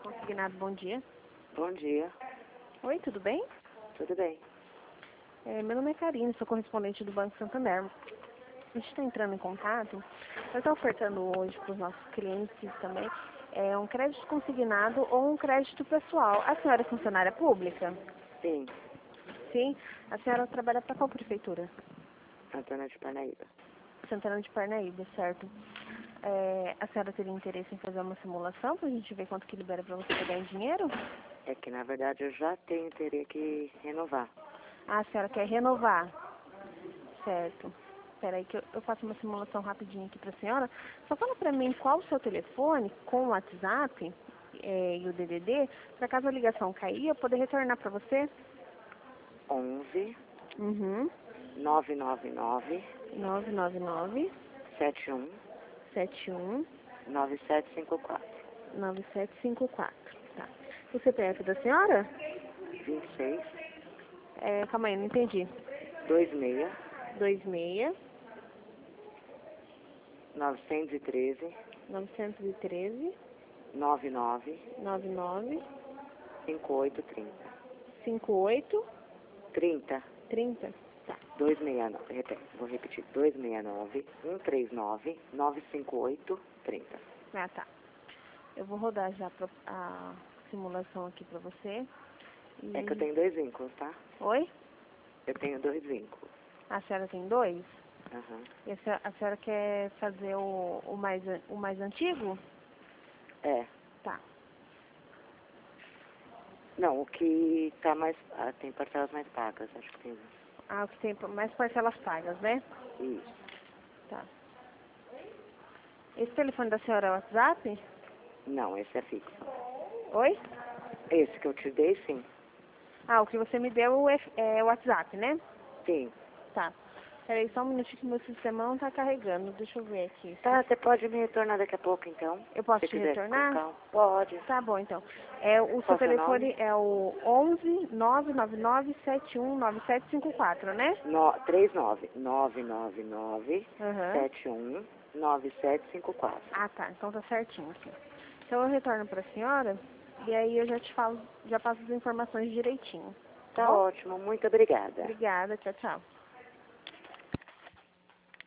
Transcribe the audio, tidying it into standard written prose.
Consignado, bom dia. Bom dia, Oi, tudo bem? tudo bem? Meu nome é Karine, sou correspondente do Banco Santander. A gente está entrando em contato. Eu estou ofertando hoje para os nossos clientes também um crédito consignado ou um crédito pessoal. A senhora é funcionária pública? Sim, Sim. A senhora trabalha para qual prefeitura? Antônia de Parnaíba. Santana de Parnaíba, certo? A senhora teria interesse em fazer uma simulação para a gente ver quanto que libera para você pegar em dinheiro? É que na verdade eu já teria que renovar. Ah, a senhora quer renovar? Certo. Espera aí que eu faço uma simulação rapidinho aqui para a senhora. Só fala para mim qual o seu telefone com o WhatsApp e o DDD, para caso a ligação cair, eu poder retornar para você. 11 Uhum. 999 999 71 71 9754 9754. Tá. O CPF da senhora? 26 Calma aí, não entendi. 26 26 913 913 99 99 5830 58 30 30. Tá. 269, vou repetir, 269 139 958 30. Ah, tá. Eu vou rodar já a simulação aqui pra você. É que eu tenho 2 vínculos, tá? Oi? Eu tenho 2 vínculos. A senhora tem dois? Aham. E a senhora quer fazer o mais antigo? É. Tá. Não, o que tá mais... tem parcelas mais pagas, acho que tem Ah, o que tem mais parcelas pagas, né? isso. Tá. Esse telefone da senhora é o WhatsApp? Não, esse é fixo. Oi? Esse que eu te dei, sim. Ah, o que você me deu é o WhatsApp, né? Sim. Tá. Peraí, só um minutinho que meu sistema não tá carregando. Deixa eu ver aqui. Tá, você pode me retornar daqui a pouco, então. Eu posso Se te quiser retornar? colocar. Pode. Tá bom, então. O seu Qual seu telefone nome? é o 11 999 71 9754, né? 39 999 Aham. 71 9754. Ah, tá. Então tá certinho aqui. Então eu retorno pra senhora e aí eu já te falo, já passo as informações direitinho. Tá Tá bom? ótimo, muito obrigada. Obrigada. Tchau, tchau.